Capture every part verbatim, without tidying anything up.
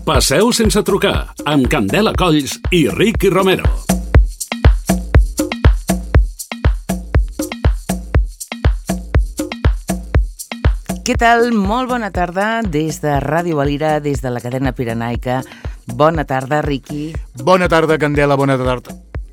Passeu sense trucar, amb Candela Colls i Ricky Romero. Què tal? Molt bona tarda des de Ràdio Valira, des de la cadena pirenaica. Bona tarda, Ricky. Bona tarda, Candela, bona tarda.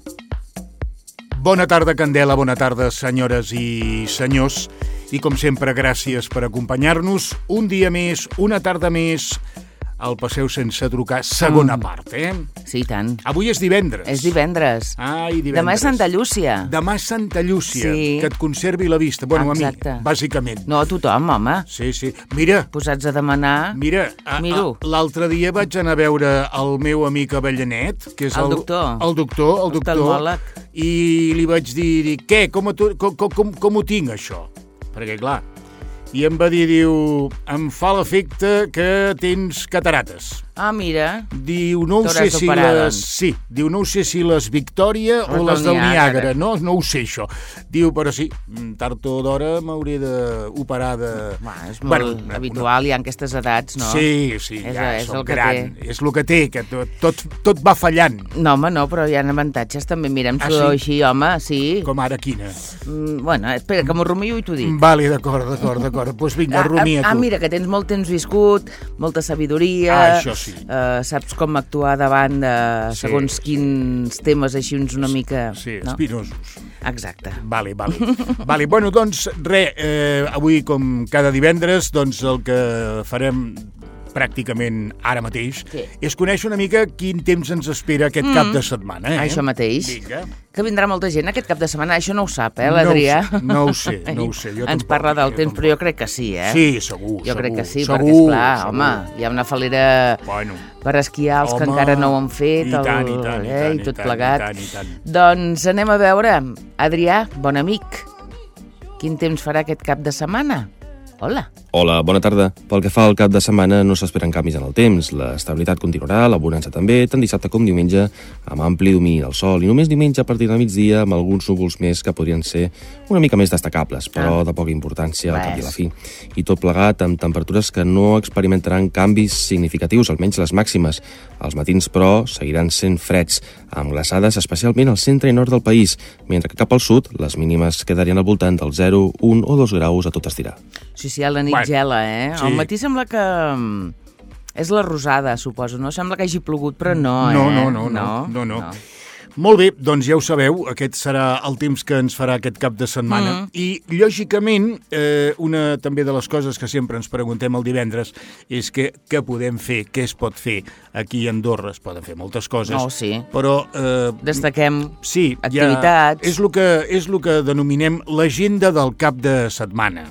Bona tarda, Candela, bona tarda, senyores i senyors. I com sempre, gràcies per acompanyar-nos. Un dia més, una tarda més, al Passeu sense trucar, segona mm. part, eh? Sí, tant. Avui és divendres. És divendres. Ai, divendres. Demà és Santa Llúcia. Demà és Santa Llúcia, sí. Que et conservi la vista. Bueno, exacte. A mi, bàsicament. No, a tothom, home. Sí, sí. Mira. Posats a demanar... Mira, a, a, l'altre dia vaig anar a veure el meu amic Avellanet, que és el, el doctor. El doctor, el doctor. Oftalmòleg. I li vaig dir, què, com, com, com, com ho tinc, això? Perquè, clar, i em va dir, diu, em fa l'efecte que tens catarates. Ah, mira. Diu, no ho sé si les... Sí, diu, no ho sé si les Victòria o les del Niàgara. No, no ho sé, això. Diu, però sí, tard o d'hora m'hauré d'operar de... Va, és molt bueno, habitual, una... hi ha aquestes edats, no? Sí, sí, és, ja és soc gran. És el que té, que tot, tot, tot va fallant. No, home, no, però hi ha avantatges també. Mira, em sudor ah, sí? així, home, sí. Com ara, quina? Mm, bueno, espera, que m'ho rumio i t'ho dic. Vale, d'acord, d'acord, d'acord. Doncs pues vinga, rumia tu. Ah, mira, que tens molt temps viscut, molta sabidoria. Ah, això sí. Uh, saps com actuar davant de segons sí, quins temes així uns una mica... Sí, no? espinosos. Exacte. Vale, vale. Vale, bueno, doncs, res, eh, avui, com cada divendres, doncs el que farem pràcticament ara mateix, sí. és conèixer una mica quin temps ens espera aquest mm. cap de setmana. Eh? Això mateix. Vinga. Que vindrà molta gent aquest cap de setmana. Això no ho sap, eh, l'Adrià? No ho sé, no ho sé. Jo ens parla del temps, però jo crec que sí, eh? Sí, segur, Jo segur, crec que sí, segur, perquè, esclar, segur. home, hi ha una falera bueno, per esquiar els home, que encara no ho han fet, i tant, el, i tant, eh, i tant, i tot i tant, plegat. I tant, i tant. Doncs anem a veure. Adrià, bon amic, quin temps farà aquest cap de setmana? Hola. Hola, bona tarda. Pel que fa al cap de setmana no s'esperen canvis en el temps. L'estabilitat continuarà, la bonança també, tant dissabte com diumenge, amb ampli domini del sol, i només diumenge a partir del migdia amb alguns núvols més que podrien ser una mica més destacables, però ah. de poca importància al cap i a la fi. I tot plegat amb temperatures que no experimentaran canvis significatius, almenys les màximes. Els matins, però, seguiran sent freds, amb glaçades especialment al centre i nord del país, mentre que cap al sud les mínimes quedarien al voltant del zero, un o dos graus a tot estirar. Sí, sí, a la nit bueno, gela, eh? Sí. Al matí sembla que... És la rosada, suposo, no? Sembla que hagi plogut, però no, eh? No, no, no, no, no, no. no. Molt bé, doncs ja ho sabeu, aquest serà el temps que ens farà aquest cap de setmana. Mm. I, lògicament, eh, una també de les coses que sempre ens preguntem el divendres és que què podem fer, què es pot fer aquí a Andorra. Es poden fer moltes coses, no, sí. però... Eh, Destaquem sí, activitats. Ja és el que, és el que denominem l'agenda del cap de setmana.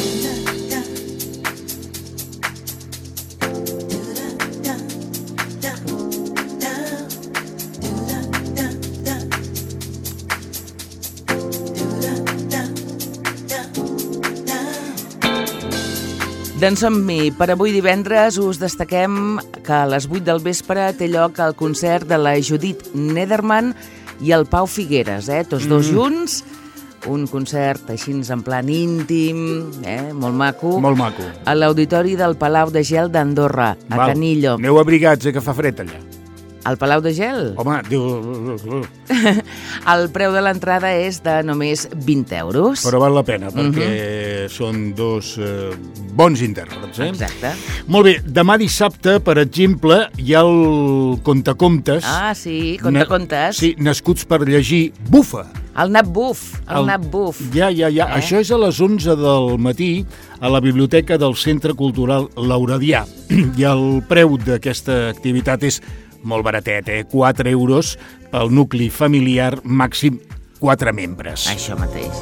Doncs som-hi. Per avui divendres us destaquem que a les vuit del vespre té lloc el concert de la Judith Nederman i el Pau Figueres, eh? Tots dos mm. junts. Un concert així en plan íntim, eh? Molt maco. Molt maco. A l'Auditori del Palau de Gel d'Andorra, a Val. Canillo. Aneu abrigats, eh, que fa fred allà. Al Palau de Gel? Home, diu... El preu de l'entrada és de només vint euros. Però val la pena, perquè uh-huh. són dos eh, bons intèrprets, eh? Exacte. Molt bé, demà dissabte, per exemple, hi ha el Contacontes. Ah, sí, Contacontes. Sí, nascuts per llegir Bufa. El Nap Buf, el, el Nap Buf. Ja, ja, ja. Eh? Això és a les onze del matí a la biblioteca del Centre Cultural Lauradià. I el preu d'aquesta activitat és molt baratet, eh? quatre euros pel nucli familiar, màxim quatre membres. Això mateix.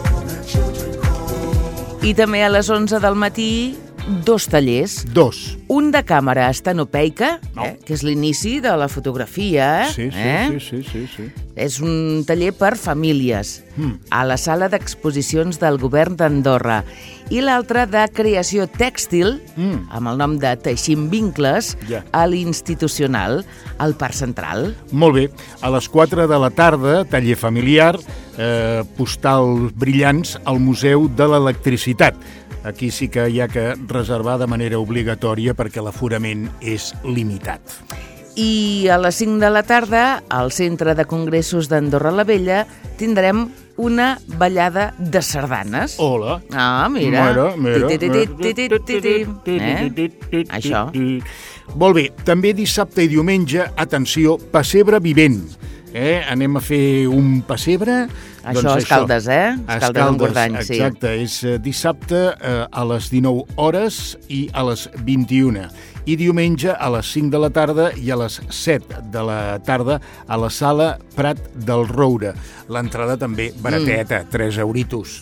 I també a les onze del matí, dos tallers. Dos. Un de càmera estenopeica, no. eh? que és l'inici de la fotografia. Sí, sí, eh? sí, sí, sí, sí. És un taller per famílies, mm. a la sala d'exposicions del Govern d'Andorra. I l'altre de creació tèxtil, mm. amb el nom de Teixim Vincles, yeah. a l'Institucional, al Parc Central. Molt bé. A les quatre de la tarda, taller familiar, eh, postals brillants al Museu de l'Electricitat. aquí sí que hi ha que reservar de manera obligatòria perquè l'aforament és limitat. I a les cinc de la tarda, al Centre de Congressos d'Andorra la Vella, tindrem una ballada de sardanes. Hola. Ah, mira. Mira, mira. Ti, ti, ti, ti, ti, ti, ti. Eh? Això. Molt bé, també dissabte i diumenge, atenció, pessebre vivent. Eh? Anem a fer un pessebre. Això, doncs Escaldes, eh? Escaldes d'Engordany, sí. Exacte, és dissabte eh, a les dinou hores i a les vint-i-una. I diumenge a les cinc de la tarda i a les set de la tarda a la sala Prat del Roure. L'entrada també barateta, mm. tres euritos.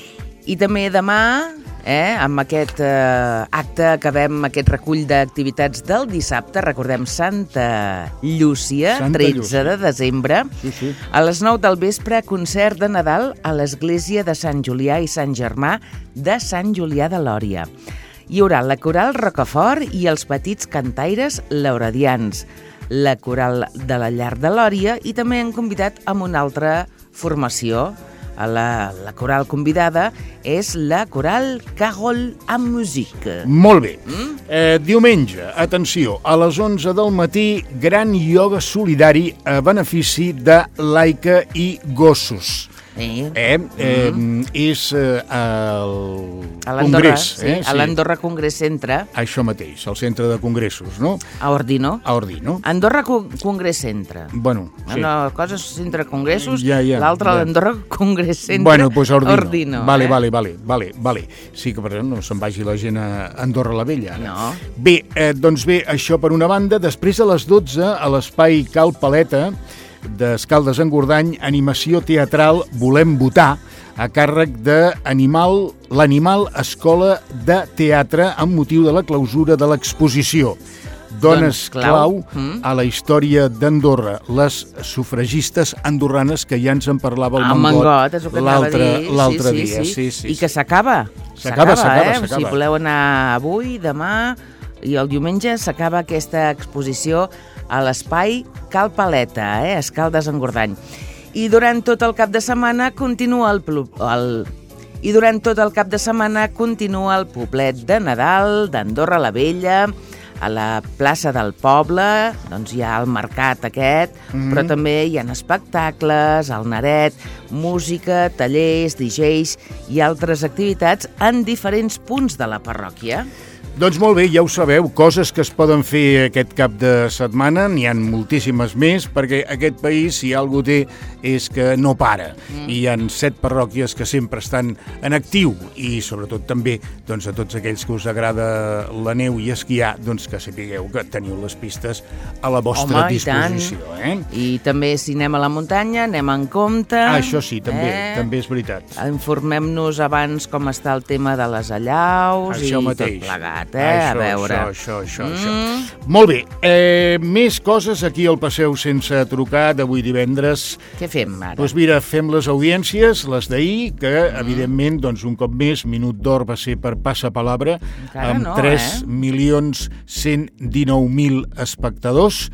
I també demà, eh, amb aquest eh, acte, acabem aquest recull d'activitats del dissabte, recordem Santa Llúcia, Santa tretze Llúcia. de desembre, Sí, sí. a les nou del vespre, concert de Nadal a l'església de Sant Julià i Sant Germà de Sant Julià de Lòria. Hi haurà la coral Rocafort i els petits cantaires lauradians, la coral de la Llar de Lòria i també han convidat amb una altra formació. La, la coral convidada és la coral Carol en Musique. Molt bé. Mm? Eh, diumenge, atenció, a les onze del matí, gran ioga solidari a benefici de Laica i Gossos. Sí. Eh, eh, mm. És eh, el a l'Andorra, Congrés. sí, Eh? a l'Andorra Congrés Centre. Això mateix, el centre de congressos, no? A Ordino. A Ordino. Andorra Co Congrés Centre. Bueno, sí. Una cosa és Centre Congressos, Ja, ja, l'altra ja. l'Andorra Congrés Centre. Bueno, doncs Ordino. Ordino vale, eh? vale, vale, vale, vale. Sí que per exemple no se'n vagi la gent a Andorra la Vella. No. Bé, eh, doncs bé, això per una banda. Després a les dotze, a l'espai Cal Paleta, d'Escaldes Engordany, animació teatral Volem votar, a càrrec de Animal, l'Animal Escola de Teatre amb motiu de la clausura de l'exposició. Dones Doncs clau. clau a la història d'Andorra, les sufragistes andorranes que ja ens en parlava el Ah, Mangot, Mangot, és el que anava a l'altre dir. l'altre sí, dia. Sí, Sí, sí. sí, I que s'acaba. S'acaba, s'acaba, eh? s'acaba. Si voleu anar avui, demà i el diumenge, s'acaba aquesta exposició a l'espai Cal Paleta, eh? Escaldes Engordany. I durant tot el cap de setmana continua el, el i durant tot el cap de setmana continua el poblet de Nadal d'Andorra la Vella, a la plaça del poble, doncs hi ha el mercat aquest, mm. però també hi ha espectacles, el Naret, música, tallers, D Js i altres activitats en diferents punts de la parròquia. Doncs molt bé, ja ho sabeu, coses que es poden fer aquest cap de setmana, n'hi ha moltíssimes més, perquè aquest país, si alguna cosa té, és que no para. Mm. I hi ha set parròquies que sempre estan en actiu, i sobretot també doncs, a tots aquells que us agrada la neu i esquiar, doncs que sapigueu que teniu les pistes a la vostra Home, disposició. I Eh? I també si anem a la muntanya, anem en compte. Ah, això sí, també, eh? també és veritat. Informem-nos abans com està el tema de les allaus Això i mateix. tot plegat. Eh? Això, a veure. Això, això, això, Mm. això. Molt bé, eh, més coses aquí al Passeu sense trucar d'avui divendres. Què fem ara? Doncs mira, fem les audiències, les d'ahir, que mm. evidentment, doncs un cop més, Minut d'Or va ser per Passapalabra, Encara amb no, tres eh? milions cent dinou mil espectadors.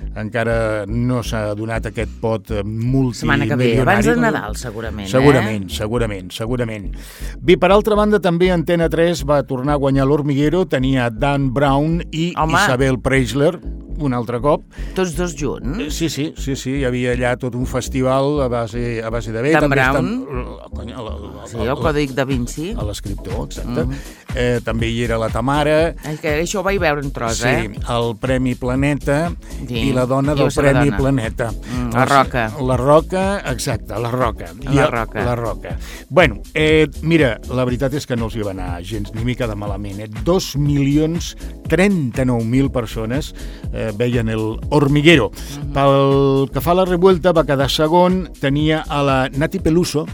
Encara no s'ha donat aquest pot multimilionari. Setmana que ve, abans de Nadal, segurament. Segurament, eh? segurament, segurament. Bé, per altra banda, també Antena tres va tornar a guanyar l'Hormiguero, tenia Dan Brown i Home. Isabel Preisler, un altre cop. Tots dos junts? Sí, sí, sí, sí, hi havia allà tot un festival a base, a base de bé. Dan també Brown? Està, Sí, el Còdic da Vinci. l'escriptor, exacte. Mm. Eh, també hi era la Tamara. Ai, que això ho vaig veure en tros, Sí, eh? el Premi Planeta Sí, i la dona jo del sé la Premi dona. Planeta. Mm, la Roca. La Roca, exacte, la Roca. La I el- Roca. La Roca. Bueno, eh, mira, la veritat és que no els hi va anar gens ni mica de malament. Eh? Dos milions trenta-nou mil persones eh, veien el Hormiguero. Mm-hmm. Pel que fa a la revuelta, va quedar segon, tenia a la Nati Peluso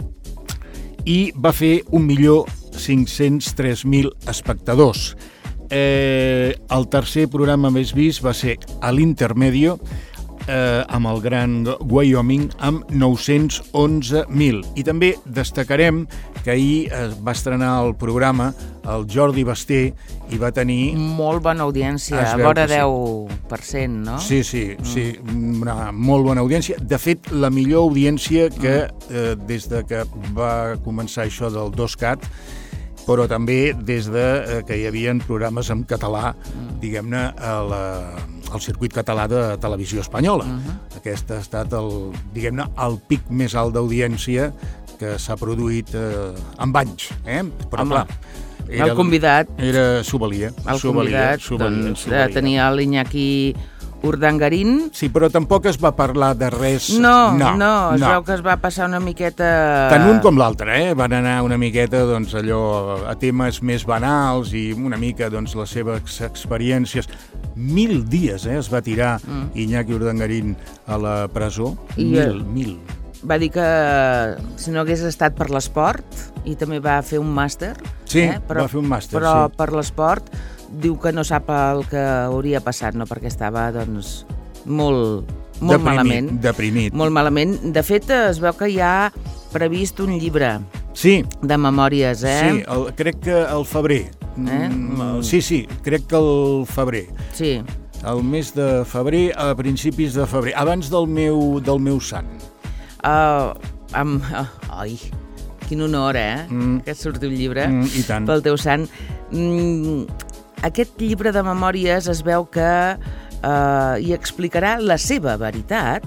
i va fer un milió cinc-cents tres mil espectadors. Eh, el tercer programa més vist va ser a l'Intermedio, eh, amb el Gran Wyoming, amb nou-cents onze mil. I també destacarem que ahir es va estrenar el programa el Jordi Basté i va tenir... Molt bona audiència, Es a veu vora que sí. deu per cent, no? Sí, sí, sí, una molt bona audiència. De fet, la millor audiència que eh, des de que va començar això del dos cat però també des de eh, que hi havia programes en català, diguem-ne, a la, al circuit català de televisió espanyola. Uh-huh. Aquest ha estat el, diguem-ne, el pic més alt d'audiència que s'ha produït eh, amb anys, eh? Però Home, clar, era, el convidat... Era Sobalia. El Sobalia, convidat, Sobalia, doncs, Sobalia. tenia l'Iñaki Urdangarín. Sí, però tampoc es va parlar de res... No, no, no es no. veu que es va passar una miqueta... Tant un com l'altre, eh? Van anar una miqueta, doncs, allò, a temes més banals i una mica, doncs, les seves experiències. Mil dies, eh? Es va tirar mm. Iñaki Urdangarín a la presó. I, mil, mil. Va dir que si no hagués estat per l'esport, i també va fer un màster. Sí, eh? però, va fer un màster, però sí. per l'esport diu que no sap el que hauria passat, no? Perquè estava, doncs, molt, molt deprimit, malament. Deprimit. Molt malament. De fet, es veu que hi ha previst un llibre sí. de memòries, eh? Sí, el, crec que al febrer. Eh? Mm, sí, sí, crec que al febrer. Sí. El mes de febrer, a principis de febrer, abans del meu, del meu sant. Uh, amb... Uh, ai, quin honor, eh? Mm. Que surti un llibre mm, i tant. pel teu sant. Mm, aquest llibre de memòries es veu que uh, hi explicarà la seva veritat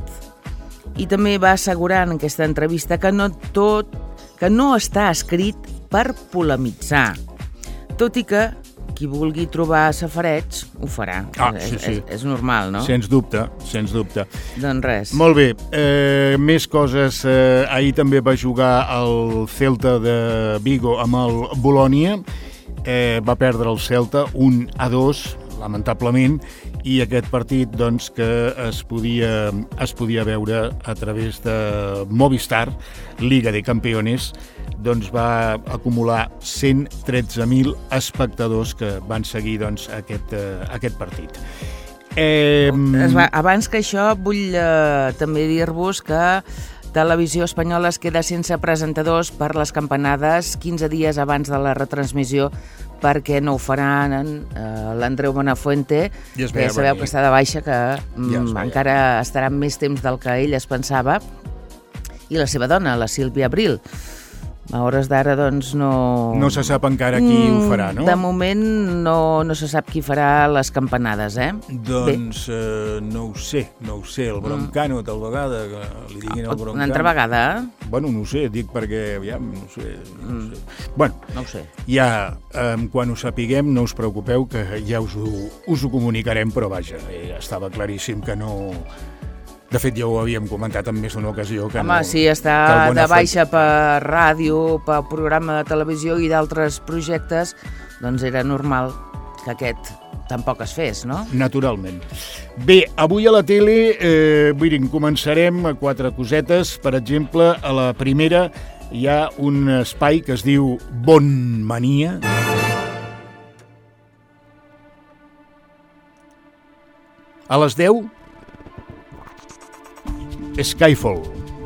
i també va assegurar en aquesta entrevista que no tot, que no està escrit per polemitzar, tot i que qui vulgui trobar safareig ho farà. Ah, és, sí, sí. És, és normal, no? Sens dubte, sens dubte. Doncs res. Molt bé, eh, més coses. Eh, ahir també va jugar el Celta de Vigo amb el Bolònia. Eh, va perdre el Celta un a dos, lamentablement, i aquest partit doncs, que es podia, es podia veure a través de Movistar, Liga de Campeones, doncs va acumular cent tretze mil espectadors que van seguir doncs, aquest, eh, aquest partit. Eh... Es va, abans que això, vull eh, també dir-vos que Televisió Espanyola es queda sense presentadors per les campanades quinze dies abans de la retransmissió, perquè no ho faran eh, l'Andreu Buenafuente, que ja sabeu que està de baixa, que ja mm, encara estarà més temps del que ell es pensava, i la seva dona, la Sílvia Abril. A hores d'ara, doncs, no... No se sap encara qui mm, ho farà, no? De moment no, no se sap qui farà les campanades, eh? Doncs eh, no ho sé, no ho sé. El Broncano, tal vegada, que li diguin el Broncano. Una altra vegada, eh? Bueno, no ho sé, dic perquè, aviam, no ho sé. No ho sé. Bueno, no ho sé. Ja, eh, quan ho sapiguem, no us preocupeu, que ja us ho, us ho comunicarem, però vaja, eh, estava claríssim que no... De fet, ja ho havíem comentat en més d'una ocasió. Que Home, no, sí, està de baixa per ràdio, per programa de televisió i d'altres projectes, doncs era normal que aquest tampoc es fes, no? Naturalment. Bé, avui a la tele, eh, vull dir, començarem a quatre cosetes. Per exemple, a la primera hi ha un espai que es diu Bon Mania. A les deu... Skyfall.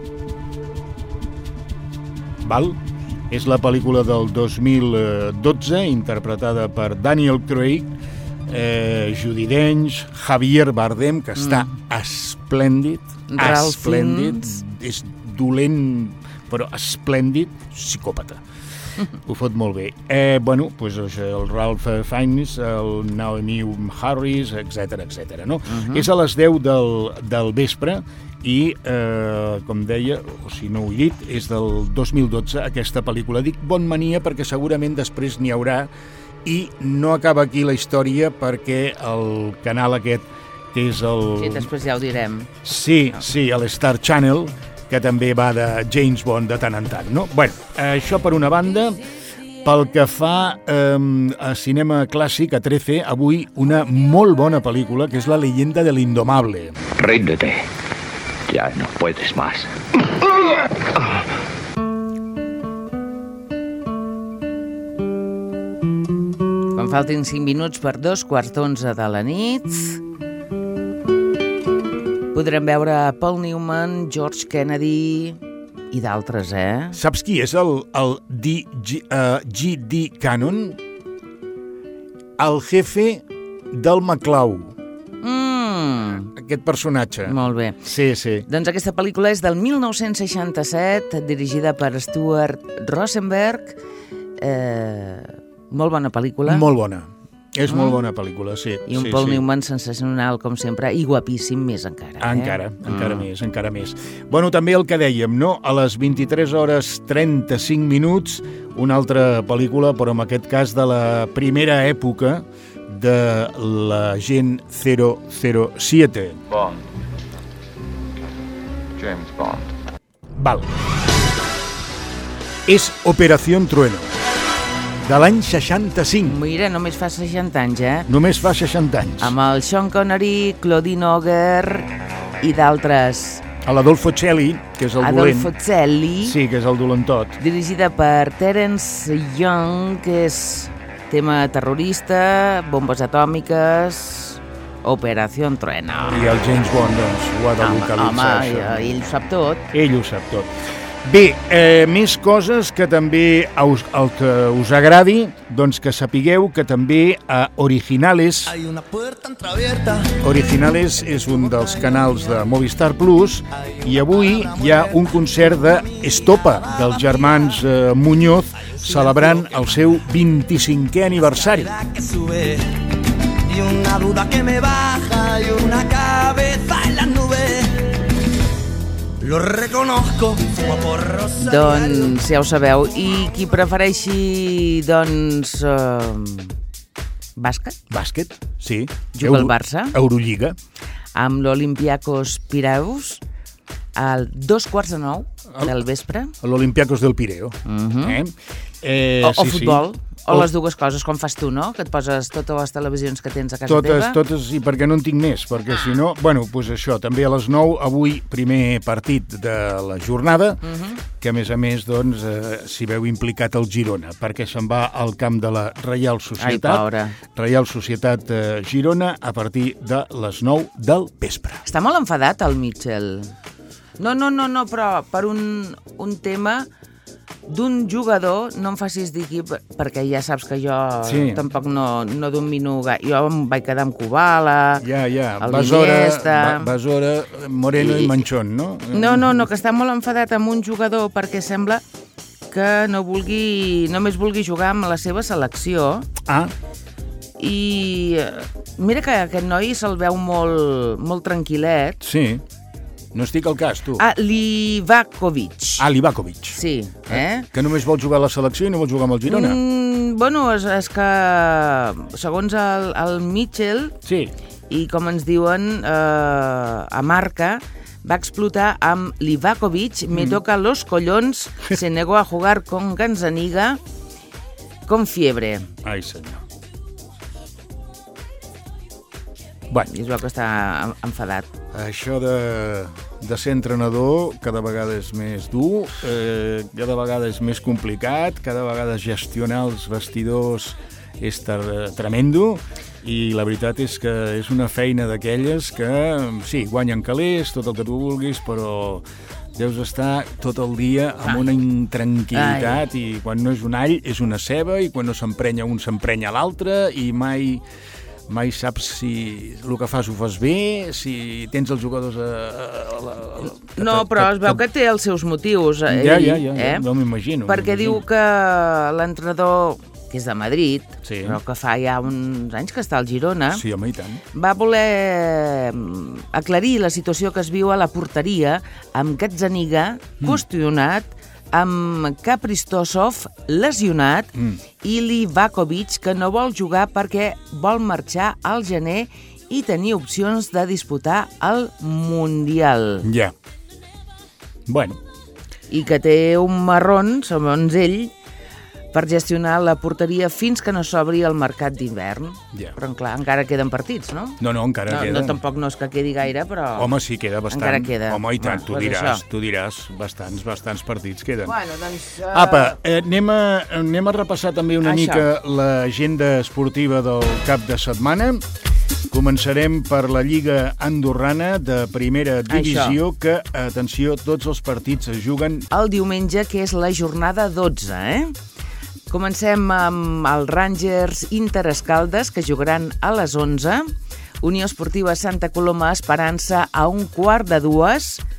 Val? És la pel·lícula del dos mil dotze, interpretada per Daniel Craig, eh, Judi Dench, Javier Bardem, que està mm. esplèndid, Ralph esplèndid, és dolent, però esplèndid, psicòpata. Ho fot molt bé. Eh, bueno, pues, el Ralph Fiennes, el Naomi Harris, etcètera, etcètera. No? Uh-huh. És a les deu del, del vespre i, eh, com deia, o si no ho he dit, és del dos mil dotze aquesta pel·lícula. Dic Bon Mania perquè segurament després n'hi haurà i no acaba aquí la història perquè el canal aquest, que és el... Sí, després ja ho direm. Sí, sí, el Star Channel, que també va de James Bond de tant en tant, no? Bueno, això per una banda. Pel que fa eh, a cinema clàssic, a trece, avui una molt bona pel·lícula, que és La leyenda de l'Indomable. Ríndete. Ya no puedes más. Quan faltin cinc minuts per dos quarts d'onze de la nit, podrem veure Paul Newman, George Kennedy i d'altres, eh? Saps qui és el, el G D Uh, G D Cannon? El jefe del McCloud. Mm. Aquest personatge. Molt bé. Sí, sí. Doncs aquesta pel·lícula és del mil nou-cents seixanta-set, dirigida per Stuart Rosenberg, Eh, molt bona pel·lícula. Molt bona. És mm. molt bona pel·lícula, sí. I un sí, Paul sí. Newman sensacional, com sempre, i guapíssim més encara. Eh? Encara, encara mm. més, encara més. Bueno, també el que dèiem, no? A les vint-i-tres hores trenta-cinc minuts, una altra pel·lícula, però en aquest cas de la primera època de l'agent cero cero siete. Bond. James Bond. Val. És Operación Trueno, de l'any seixanta-cinc. Mira, només fa seixanta anys, eh? Només fa seixanta anys. Amb el Sean Connery, Claudine Auger i d'altres. A l'Adolfo Celli, que és el Adolfo dolent. Celli. Sí, que és el dolentot. Dirigida per Terence Young, que és tema terrorista, bombes atòmiques, Operación Trueno. I el James Bond, doncs, ho ha de Home, localitzar, home, això. ell ho sap tot. Ell ho sap tot. Bé, eh, més coses que també us, el que us agradi, doncs que sapigueu que també a Originales, Originales és un dels canals de Movistar Plus, i avui hi ha un concert de Estopa, dels germans eh, Muñoz, celebrant el seu vint-i-cinquè aniversari. Y una duda que me baja y una cabeza en las nubes. Lo reconozco como por rosa. Doncs ja ho sabeu. I qui prefereixi, doncs, eh, bàsquet? Bàsquet, sí. Juga al Barça. Eurolliga. Amb l'Olympiakos Piraeus al dos quarts de nou del vespre. L'Olympiakos del Pireo. Uh-huh. eh? Eh, o, o sí, futbol. Sí. O les dues coses, com fas tu, no? Que et poses totes les televisions que tens a casa totes, teva. Totes, i perquè no en tinc més, perquè si no... Bueno, doncs això, també a les nou, avui, primer partit de la jornada, uh-huh. que a més a més, doncs, eh, s'hi veu implicat el Girona, perquè se'n va al camp de la Reial Societat. Ai, pobra. Reial Societat eh, Girona, a partir de les nou del vespre. Està molt enfadat, el Mitchell. No, no, no, no, però per un, un tema... d'un jugador, no em facis dir qui, perquè ja saps que jo sí. tampoc no, no domino gaire. Jo em vaig quedar amb Kubala, ja, ja. el Basora, Iniesta... Basora, Moreno i, i Manchón, no? No, no, no, que està molt enfadat amb un jugador perquè sembla que no vulgui, només vulgui jugar amb la seva selecció. Ah. I mira que aquest noi se'l veu molt, molt tranquil·let. Sí. No estic al cas, tu. Ah, Livakovic. Ah, Livakovic. Sí, eh? Que només vol jugar a la selecció i no vol jugar amb el Girona. Mm, bueno, és, és que, segons el, el Mitchell, sí. i com ens diuen eh, a Marca, va explotar amb Livakovic, mm. me toca los collons, se negó a jugar con Gazzaniga, con fiebre. Ai, senyor. Bueno. I es veu que està enfadat. Això de, de ser entrenador cada vegada és més dur, eh, cada vegada és més complicat, cada vegada gestionar els vestidors és tremendo, i la veritat és que és una feina d'aquelles que, sí, guanyen calés, tot el que tu vulguis, però deus estar tot el dia amb una intranquil·litat, i quan no és un all és una ceba, i quan no s'emprenya un s'emprenya l'altre, i mai... mai saps si el que fas ho fas bé, si tens els jugadors a... a, a, a no, però es veu que té els seus motius. Ell, ja, ja, ja, eh? no m'imagino. Perquè diu que l'entrenador, que és de Madrid, sí. però que fa ja uns anys que està al Girona, sí, home, i tant. va voler aclarir la situació que es viu a la porteria amb Gazzaniga mm. qüestionat, amb Kaprizov lesionat mm. i Livakovic, que no vol jugar perquè vol marxar al gener i tenir opcions de disputar el Mundial. Ja. Bueno. I que té un marrón, segons ell, per gestionar la porteria fins que no s'obri el mercat d'hivern. Ja. Però, clar, encara queden partits, no? No, no, encara no, queda. No, tampoc no és que quedi gaire, però... Home, sí, queda bastant. Encara queda. Home, i tant, Va, tu pues diràs, això. tu diràs, bastants, bastants partits queden. Bueno, doncs... Uh... Apa, eh, anem, a, anem a repassar també una Això. mica l'agenda esportiva del cap de setmana. Començarem per la Lliga Andorrana de primera divisió, Això. que, atenció, tots els partits es juguen... El diumenge, que és la jornada dotze, eh? Comencem amb els Rangers Interescaldes, que jugaran a les onze. Unió Esportiva Santa Coloma Esperança a un quart de dues.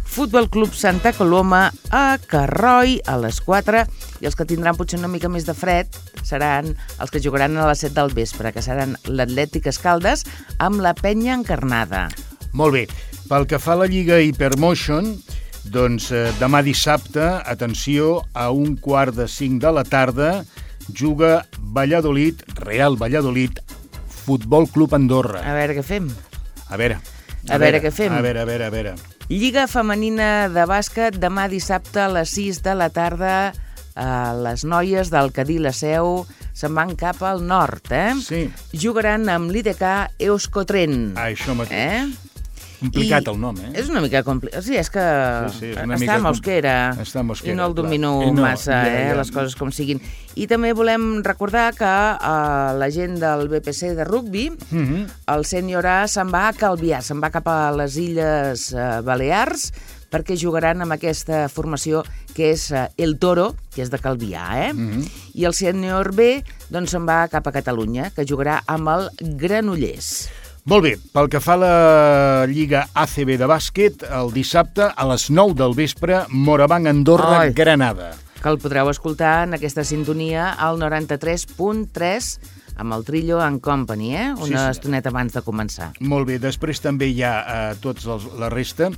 Futbol Club Santa Coloma a Carroi a les quatre, i els que tindran potser una mica més de fred seran els que jugaran a les set del vespre, que seran l'Atlètic Escaldes amb la Penya Encarnada. Molt bé. Pel que fa a la Lliga Hypermotion, doncs eh, demà dissabte, atenció, a un quart de cinc de la tarda, juga Valladolid, Real Valladolid, Futbol Club Andorra. A veure què fem. A veure. A, a veure, veure què fem. A veure, a veure, a veure. Lliga femenina de bàsquet, demà dissabte a les sis de la tarda. Uh, les noies del Cadí la Seu se'n van cap al nord, eh? Sí. Jugaran amb l'I D K Euskotren. Ah, això mateix. Eh? Complicat I el nom, eh? És una mica complicat. Sí, és que sí, sí, és està mica a Mosquera, està a Mosquera, i no el domino clar. No, massa, ja, eh, ja. les coses com siguin. I també volem recordar que uh, la gent del B P C de rugby, uh -huh. el sènior A se'n va a Calvià, se'n va cap a les Illes uh, Balears, perquè jugaran amb aquesta formació que és uh, el Toro, que és de Calvià, eh? Uh-huh. I el sènior B doncs se'n va cap a Catalunya, que jugarà amb el Granollers. Molt bé, pel que fa a la Lliga A C B de bàsquet, el dissabte a les nou del vespre, Morabanc Andorra, Ai. Granada. Que el podreu escoltar en aquesta sintonia al noranta-tres punt tres amb el Trillo and Company, eh? Una sí, sí. estoneta abans de començar. Molt bé, després també hi ha eh, tots els, la resta.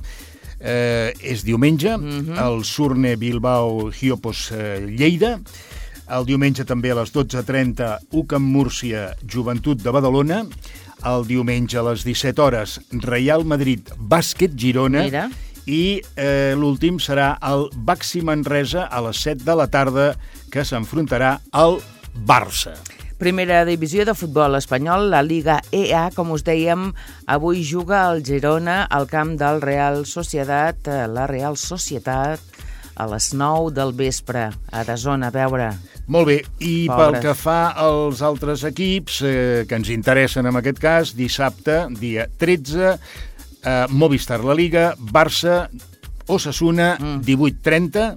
Eh, és diumenge, mm-hmm. el Surne Bilbao Hiopos eh, Lleida. El diumenge també a les dotze trenta, U C A M Múrcia, Joventut de Badalona. El diumenge a les disset hores, Real Madrid, Bàsquet Girona. Mira. I eh, l'últim serà el Baxi Manresa a les set de la tarda, que s'enfrontarà al Barça. Primera divisió de futbol espanyol, la Liga E A, com us dèiem, avui juga el Girona al camp del Real Societat, la Real Societat, a les nou del vespre, a Dazón, a veure. Molt bé, i Pobres. Pel que fa als altres equips eh, que ens interessen en aquest cas, dissabte, dia tretze, eh, Movistar La Liga, Barça, Osasuna, mm. divuit trenta.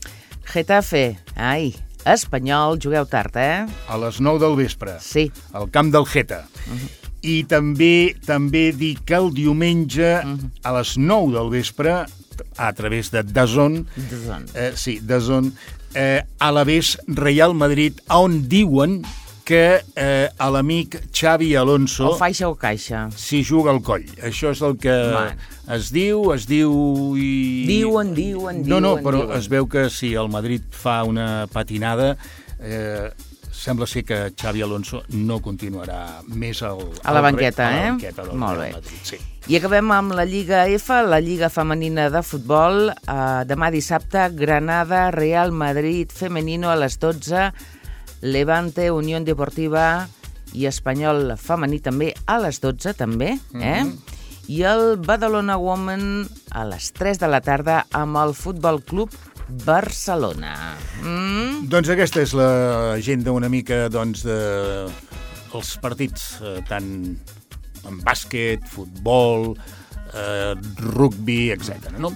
Getafe, ai, Espanyol, jugueu tard, eh? A les nou del vespre. Sí. Al camp del Geta. Uh-huh. I també també dic que el diumenge, uh-huh. a les nou del vespre, a través de Dazón, Dazón. Eh, sí, Dazón, eh, a l'Aves Real Madrid, on diuen que eh, a l'amic Xavi Alonso... O faixa o caixa. S'hi juga al coll. Això és el que Man. es diu, es diu i... Diuen, diuen, diuen... No, no, però diuen. es veu que si el Madrid fa una patinada... Eh, sembla ser que Xavi Alonso no continuarà més al, a la banqueta, al, eh? A la banqueta del Molt Real bé. Madrid, sí. I acabem amb la Lliga F, la Lliga Femenina de Futbol. Uh, demà dissabte, Granada, Real Madrid Femenino a les dotze, Levante, Unió Deportiva i Espanyol Femení també a les dotze, també, eh? Mm-hmm. I el Badalona Women a les tres de la tarda amb el Futbol Club Barcelona. Mm? Doncs aquesta és l'agenda una mica doncs, de els partits, eh, tant en bàsquet, futbol, eh, rugby, etcètera. No?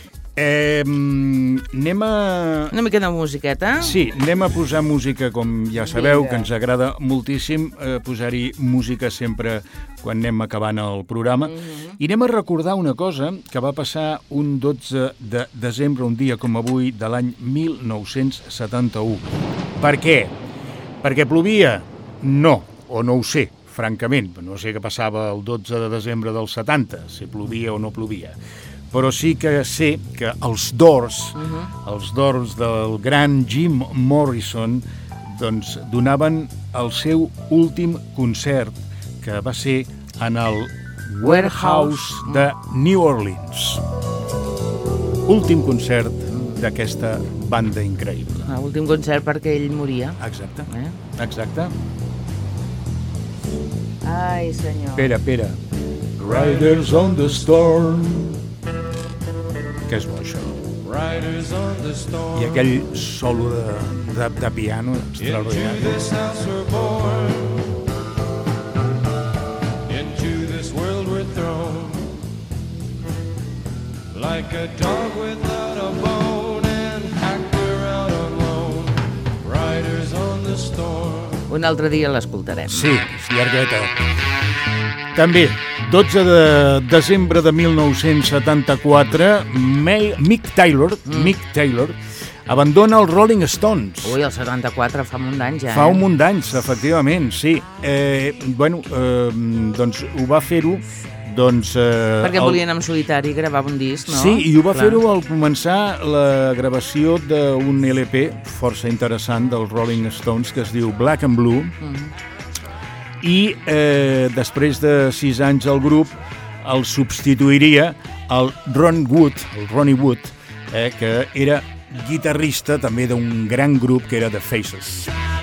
Eh, anem a... Una mica de musiqueta? Sí, anem a posar música, com ja sabeu, Vinga. que ens agrada moltíssim eh, posar-hi música sempre quan anem acabant el programa. Mm-hmm. I anem a recordar una cosa que va passar un dotze de desembre, un dia com avui, de l'any mil nou-cents setanta-u. Per què? Perquè plovia? No, o no ho sé, francament. No sé què passava el dotze de desembre del setanta, si plovia o no plovia. Però sí que sé que els Doors, uh-huh. els Doors del gran Jim Morrison, doncs donaven el seu últim concert, que va ser en el Warehouse de New Orleans. Últim concert d'aquesta banda increïble. Ah, últim concert perquè ell moria. Exacte, Eh? exacte. Ai, senyor. Espera, espera. Riders on the Storm. Que és bo, això. I aquell solo de, de, de piano extraordinari. Like a dog without a bone and actor out alone, riders on the storm. Un altre dia l'escoltarem. Sí, és llargueta. També, dotze de desembre de mil nou-cents setanta-quatre, May, Mick Taylor, mm. Mick Taylor abandona els Rolling Stones. Ui, el setanta-quatre fa un munt d'anys ja, eh? Fa un munt d'anys, efectivament, sí. Eh, bueno, eh, doncs ho va fer-ho Doncs, eh, Perquè el... volien en solitari gravar un disc, no? Sí, i ho va Clar. fer-ho al començar la gravació d'un L P força interessant dels Rolling Stones que es diu Black and Blue. Mm-hmm. I eh, després de sis anys al grup el substituiria el Ron Wood, el Ronnie Wood, eh, que era guitarrista també d'un gran grup que era The Faces.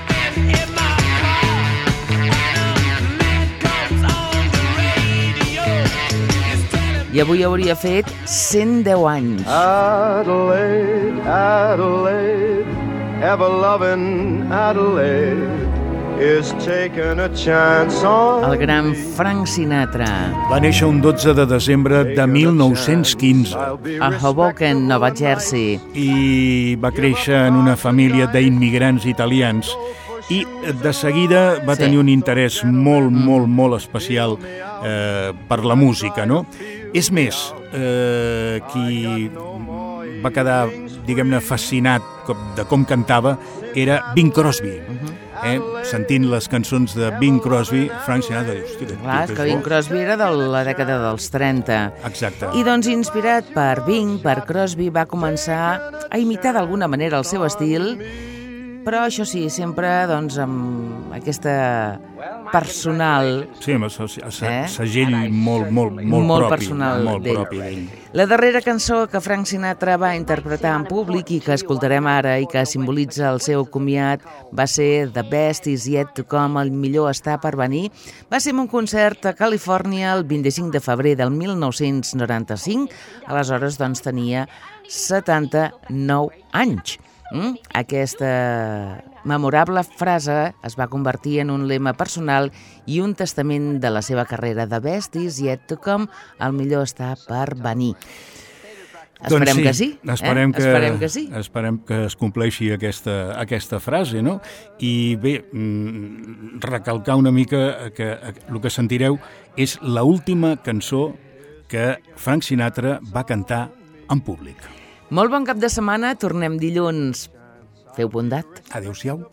I avui hauria fet cent deu anys. Adelaide, Adelaide, ever-loving Adelaide is taking a chance on El gran Frank Sinatra. Va néixer un dotze de desembre de mil nou-cents quinze a Hoboken, Nova Jersey. i va créixer en una família d'immigrants italians i de seguida va Sí. tenir un interès molt, molt, molt especial eh, per la música, no? És més, eh, qui va quedar, diguem-ne, fascinat de com cantava era Bing Crosby. Eh? Sentint les cançons de Bing Crosby, Frank Sinatra diu, hosti, Clar, que Bing Crosby era de la dècada dels trenta. Exacte. I doncs, inspirat per Bing, per Crosby, va començar a imitar d'alguna manera el seu estil, però això sí, sempre doncs, amb aquesta personal... Sí, amb el se- se- Eh? segell molt, molt, molt, molt propi. personal molt d'ell. propi d'ell. La darrera cançó que Frank Sinatra va interpretar en públic i que escoltarem ara i que simbolitza el seu comiat va ser The Best Is Yet to Come, el millor està per venir. Va ser en un concert a Califòrnia el vint-i-cinc de febrer del mil nou-cents noranta-cinc. Aleshores, doncs, tenia setanta-nou anys. Mm? Aquesta memorable frase es va convertir en un lema personal i un testament de la seva carrera. The best is yet to come, el millor està per venir. Esperem doncs que sí. Esperem, eh? que, Esperem que sí. Esperem que es compleixi aquesta, aquesta frase, no? I bé, mm, recalcar una mica que el que sentireu és l'última cançó que Frank Sinatra va cantar en públic. Molt bon cap de setmana, tornem dilluns. Feu bondat. Adéu-siau.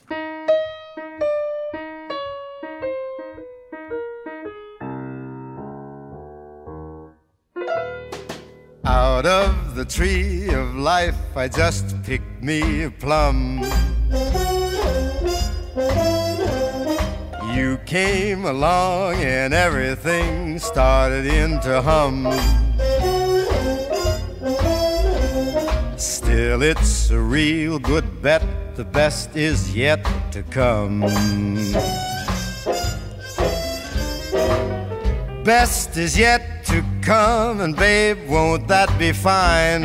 Out of the tree of life I just picked me a plum. You came along and everything started in to hum. Still it's a real good bet, the best is yet to come. Best is yet to come, and babe, won't that be fine?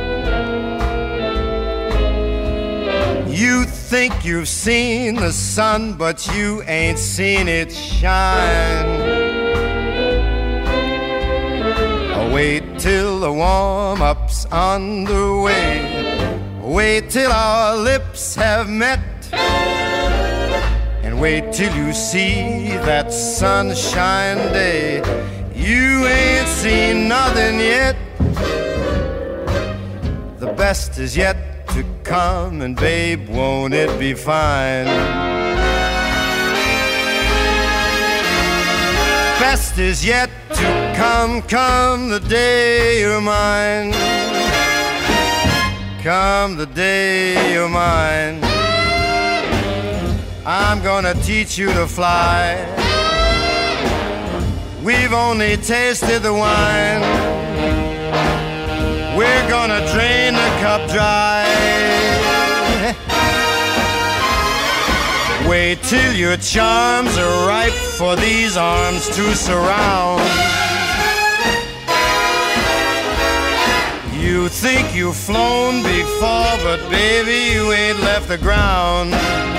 You think you've seen the sun, but you ain't seen it shine. Wait till the warm-up's underway. Wait till our lips have met. And wait till you see that sunshine day. You ain't seen nothing yet. The best is yet to come, and babe, won't it be fine? Best is yet to come, come the day you're mine. Come the day you're mine. I'm gonna teach you to fly. We've only tasted the wine. We're gonna drain the cup dry. Wait till your charms are ripe for these arms to surround. You think you've flown before, but baby, you ain't left the ground.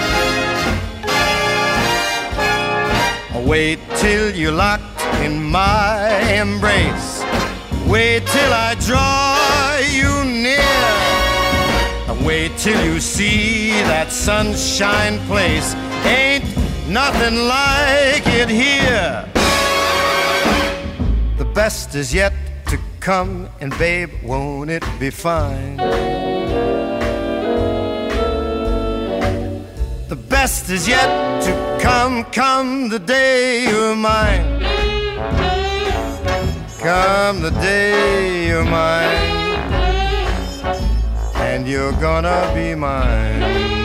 Wait till you're locked in my embrace. Wait till I draw you near. Wait till you see that sunshine place. Ain't nothing like it here. The best is yet to come, and babe, won't it be fine? The best is yet to come, come the day you're mine. Come the day you're mine, and you're gonna be mine.